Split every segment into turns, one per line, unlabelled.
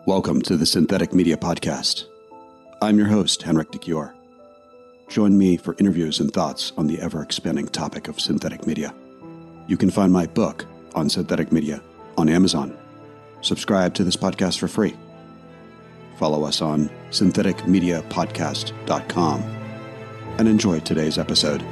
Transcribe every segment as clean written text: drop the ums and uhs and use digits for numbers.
Welcome to the Synthetic Media Podcast. I'm your host, Henrik de Cure. Join me for interviews and thoughts on the ever-expanding topic of synthetic media. You can find my book on synthetic media on Amazon. Subscribe to this podcast for free. Follow us on syntheticmediapodcast.com and enjoy today's episode.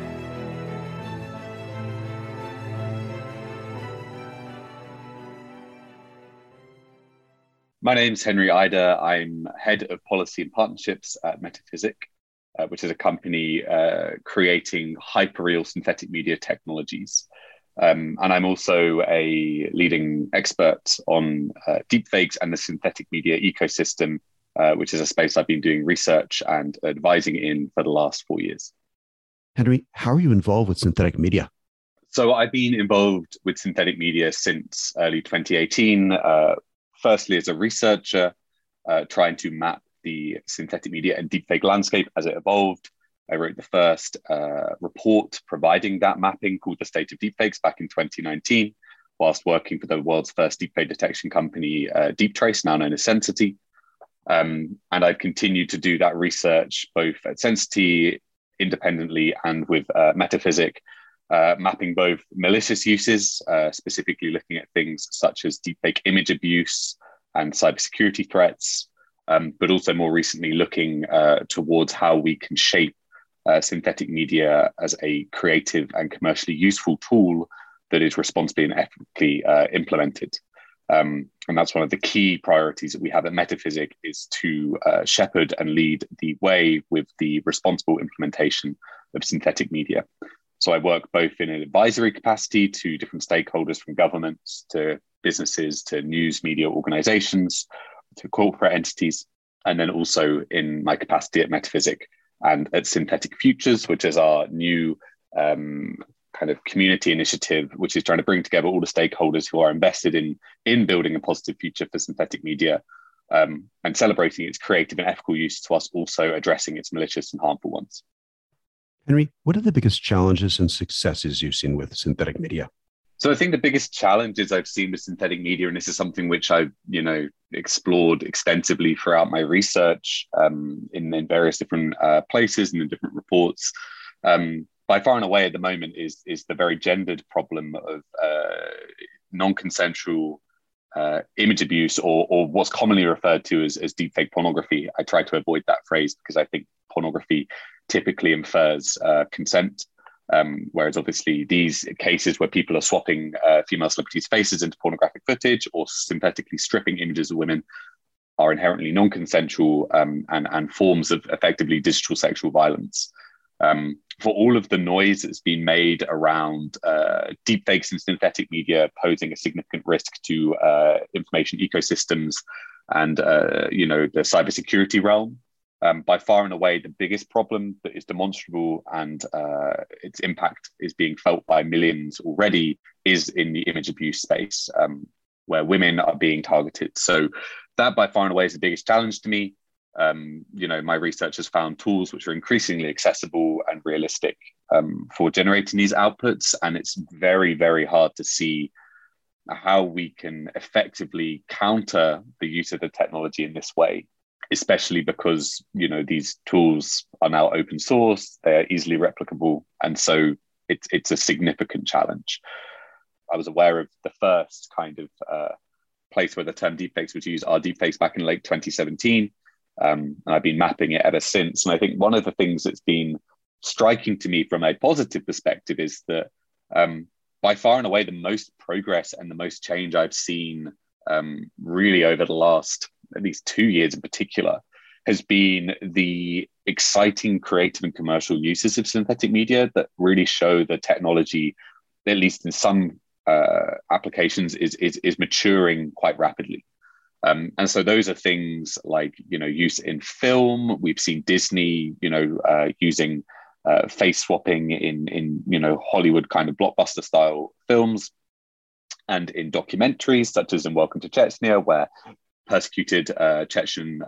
My name's Henry Eider. I'm head of policy and partnerships at Metaphysic, which is a company creating hyperreal synthetic media technologies. And I'm also a leading expert on deepfakes and the synthetic media ecosystem, which is a space I've been doing research and advising in for the last 4 years.
Henry, how are you involved with synthetic media?
So I've been involved with synthetic media since early 2018. Firstly, as a researcher, trying to map the synthetic media and deepfake landscape as it evolved. I wrote the first report providing that mapping called The State of Deepfakes back in 2019, whilst working for the world's first deepfake detection company, DeepTrace, now known as Sensity. And I've continued to do that research both at Sensity, independently, and with Metaphysic, mapping both malicious uses, specifically looking at things such as deepfake image abuse and cybersecurity threats, but also more recently looking towards how we can shape synthetic media as a creative and commercially useful tool that is responsibly and ethically implemented. And that's one of the key priorities that we have at Metaphysic, is to shepherd and lead the way with the responsible implementation of synthetic media. So I work both in an advisory capacity to different stakeholders, from governments to businesses to news media organizations to corporate entities, and then also in my capacity at Metaphysic and at Synthetic Futures, which is our new kind of community initiative, which is trying to bring together all the stakeholders who are invested in building a positive future for synthetic media, and celebrating its creative and ethical use, to us also addressing its malicious and harmful ones.
Henry, what are the biggest challenges and successes you've seen with synthetic media?
So I think the biggest challenges I've seen with synthetic media, and this is something which I've explored extensively throughout my research in various different places and in different reports, by far and away at the moment is the very gendered problem of non-consensual image abuse, or what's commonly referred to as deepfake pornography. I try to avoid that phrase because I think pornography typically infers consent, whereas obviously these cases where people are swapping female celebrities' faces into pornographic footage or synthetically stripping images of women are inherently non-consensual and forms of effectively digital sexual violence. For all of the noise that's been made around deepfakes and synthetic media posing a significant risk to information ecosystems and the cybersecurity realm, by far and away, the biggest problem that is demonstrable and its impact is being felt by millions already is in the image abuse space, where women are being targeted. So that by far and away is the biggest challenge to me. My research has found tools which are increasingly accessible and realistic for generating these outputs. And it's very, very hard to see how we can effectively counter the use of the technology in this way, especially because, these tools are now open source, they're easily replicable. And so it's a significant challenge. I was aware of the first kind of place where the term deepfakes was used, are deepfakes, back in late 2017. And I've been mapping it ever since. And I think one of the things that's been striking to me from a positive perspective is that by far and away, the most progress and the most change I've seen really over the last at least 2 years in particular has been the exciting creative and commercial uses of synthetic media that really show the technology, at least in some applications, is maturing quite rapidly. And so those are things like, use in film. We've seen Disney, using face swapping in Hollywood kind of blockbuster style films, and in documentaries such as in Welcome to Chechnya, where persecuted Chechen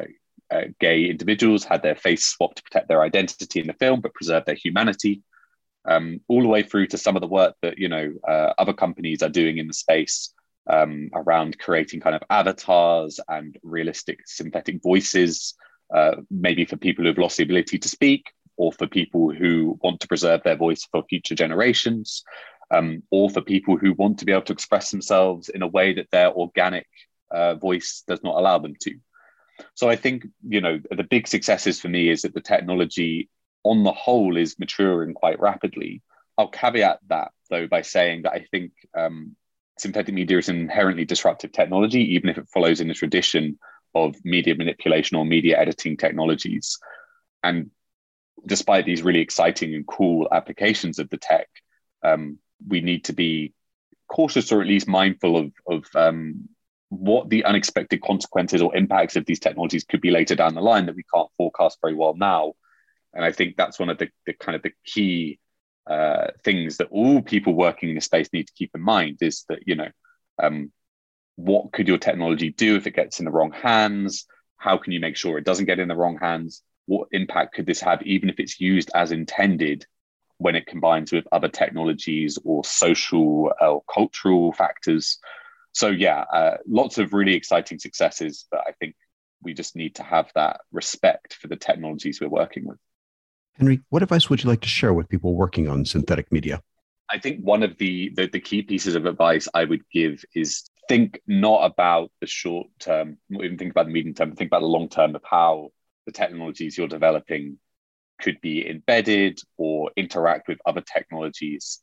gay individuals had their face swapped to protect their identity in the film, but preserve their humanity. All the way through to some of the work that other companies are doing in the space, around creating kind of avatars and realistic synthetic voices, maybe for people who've lost the ability to speak, or for people who want to preserve their voice for future generations, or for people who want to be able to express themselves in a way that their organic voice does not allow them to. So I think, the big successes for me is that the technology on the whole is maturing quite rapidly. I'll caveat that, though, by saying that I think synthetic media is an inherently disruptive technology, even if it follows in the tradition of media manipulation or media editing technologies. And despite these really exciting and cool applications of the tech, we need to be cautious, or at least mindful of what the unexpected consequences or impacts of these technologies could be later down the line that we can't forecast very well now. And I think that's one of the kind of the key things that all people working in the space need to keep in mind, is that, what could your technology do if it gets in the wrong hands? How can you make sure it doesn't get in the wrong hands? What impact could this have, even if it's used as intended, when it combines with other technologies or social or cultural factors? So lots of really exciting successes, but I think we just need to have that respect for the technologies we're working with.
Henry, what advice would you like to share with people working on synthetic media?
I think one of the key pieces of advice I would give is think not about the short term, not even think about the medium term, but think about the long term of how the technologies you're developing could be embedded or interact with other technologies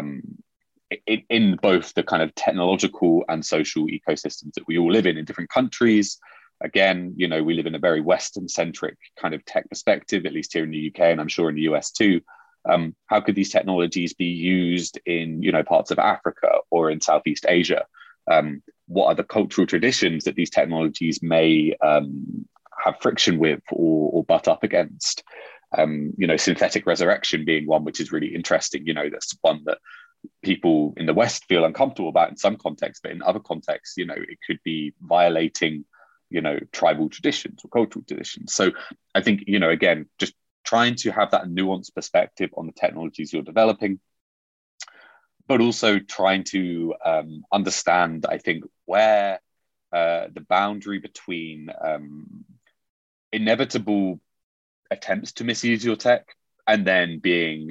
in both the kind of technological and social ecosystems that we all live in different countries. Again, we live in a very Western-centric kind of tech perspective, at least here in the UK, and I'm sure in the US too. How could these technologies be used in, parts of Africa or in Southeast Asia? What are the cultural traditions that these technologies may have friction with or butt up against? Synthetic resurrection being one which is really interesting. That's one that people in the West feel uncomfortable about in some contexts, but in other contexts, it could be violating, tribal traditions or cultural traditions. So I think, again, just trying to have that nuanced perspective on the technologies you're developing, but also trying to understand, I think, where the boundary between inevitable attempts to misuse your tech and then being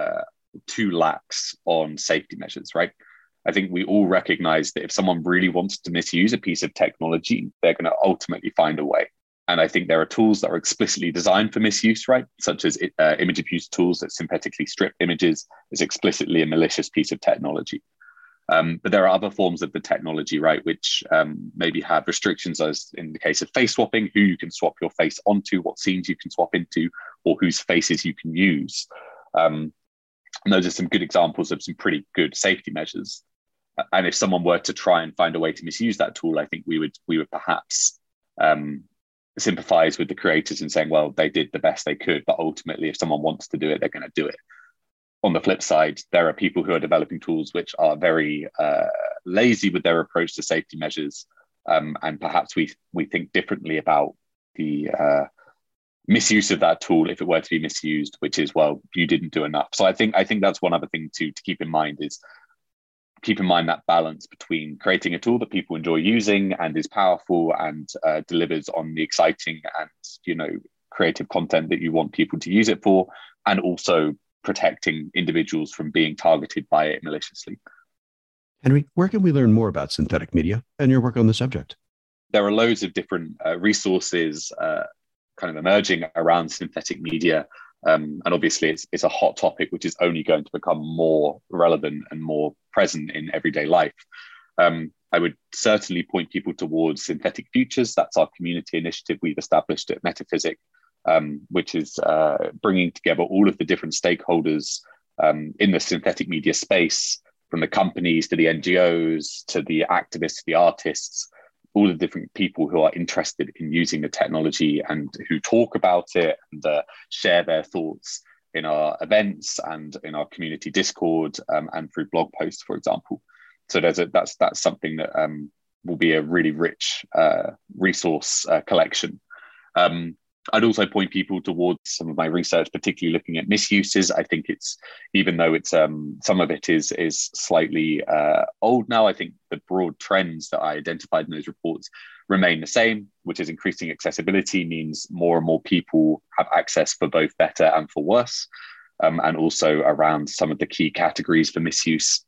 too lax on safety measures, right? I think we all recognize that if someone really wants to misuse a piece of technology, they're going to ultimately find a way. And I think there are tools that are explicitly designed for misuse, right? Such as image abuse tools that synthetically strip images is explicitly a malicious piece of technology. But there are other forms of the technology, right, which maybe have restrictions, as in the case of face swapping, who you can swap your face onto, what scenes you can swap into, or whose faces you can use. And those are some good examples of some pretty good safety measures. And if someone were to try and find a way to misuse that tool, I think we would perhaps sympathize with the creators and saying, well, they did the best they could, but ultimately, if someone wants to do it, they're going to do it. On the flip side, there are people who are developing tools which are very lazy with their approach to safety measures, and perhaps we think differently about the misuse of that tool if it were to be misused, which is, well, you didn't do enough. So I think that's one other thing to keep in mind is keep in mind that balance between creating a tool that people enjoy using and is powerful and delivers on the exciting and creative content that you want people to use it for, and also protecting individuals from being targeted by it maliciously.
Henry, where can we learn more about synthetic media and your work on the subject?
There are loads of different resources kind of emerging around synthetic media. And obviously, it's a hot topic, which is only going to become more relevant and more present in everyday life. I would certainly point people towards Synthetic Futures. That's our community initiative we've established at Metaphysic, which is bringing together all of the different stakeholders in the synthetic media space, from the companies to the NGOs to the activists, to the artists, all the different people who are interested in using the technology and who talk about it and share their thoughts in our events and in our community Discord and through blog posts, for example. So that's something that will be a really rich resource collection. I'd also point people towards some of my research, particularly looking at misuses. I think it's, even though it's some of it is slightly old now, I think the broad trends that I identified in those reports remain the same, which is increasing accessibility means more and more people have access for both better and for worse, and also around some of the key categories for misuse.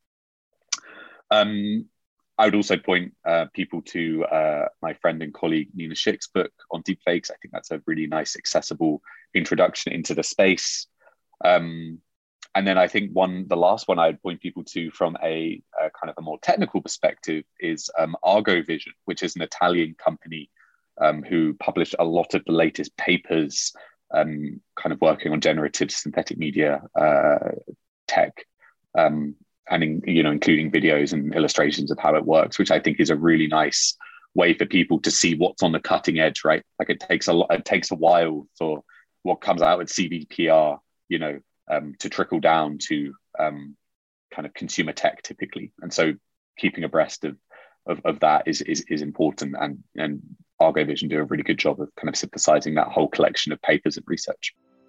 I would also point people to my friend and colleague Nina Schick's book on deepfakes. I think that's a really nice, accessible introduction into the space. And then I think the last one I'd point people to from a kind of a more technical perspective is Argo Vision, which is an Italian company who published a lot of the latest papers kind of working on generative synthetic media tech. And including videos and illustrations of how it works, which I think is a really nice way for people to see what's on the cutting edge, right? Like it takes a while for what comes out with CVPR, to trickle down to kind of consumer tech typically, and so keeping abreast of that is important. And Argo Vision do a really good job of kind of synthesizing that whole collection of papers and research.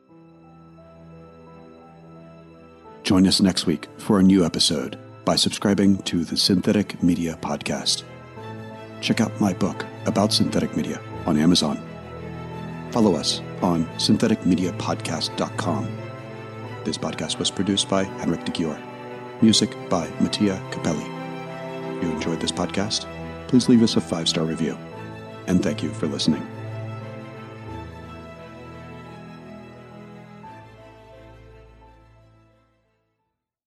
Join us next week for a new episode by subscribing to the Synthetic Media Podcast. Check out my book about synthetic media on Amazon. Follow us on syntheticmediapodcast.com. This podcast was produced by Henrik de Gior. Music by Mattia Capelli. If you enjoyed this podcast, please leave us a 5-star review. And thank you for listening.